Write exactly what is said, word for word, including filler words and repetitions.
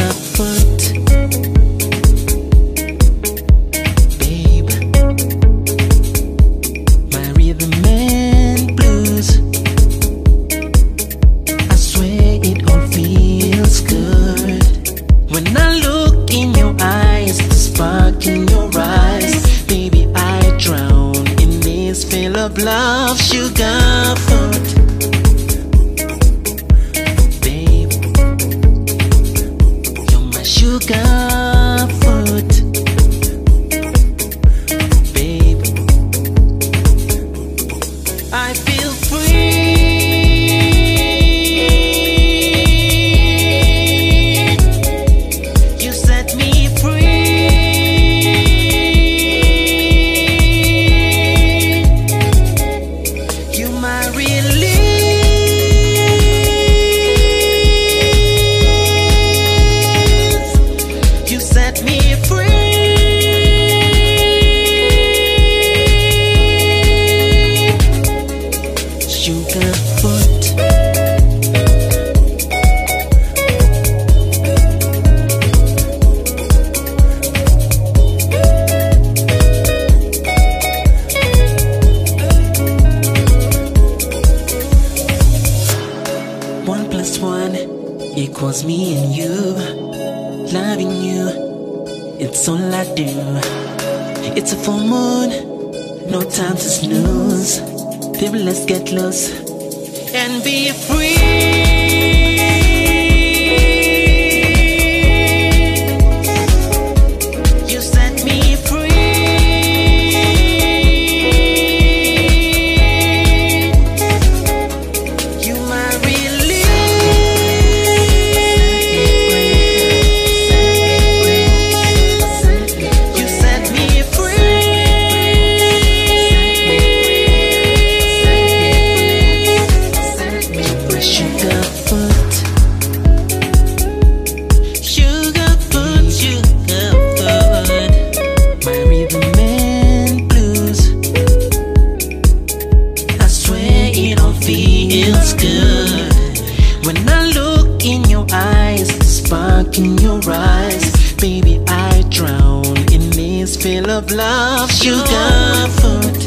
sugar foot. Babe, my rhythm and blues, I swear it all feels good. When I look in your eyes, the spark in your eyes, baby, I drown in this fill of love. Sugar foot. Babe, you're my sugar foot. Babe, I feel free. You set me free. You my relief. You set me free. Sugar foot. One plus one equals me and you. Loving you, it's all I do. It's a full moon, no time to snooze. Baby, let's get loose and be free. You set me free. You my relief. You set me free. My sugar foot. Sugar foot, sugar foot. My rhythm and blues, I swear it all feels good. When I look in your eyes, the spark in your eyes, baby, I drown in this fill of love. Sugar foot.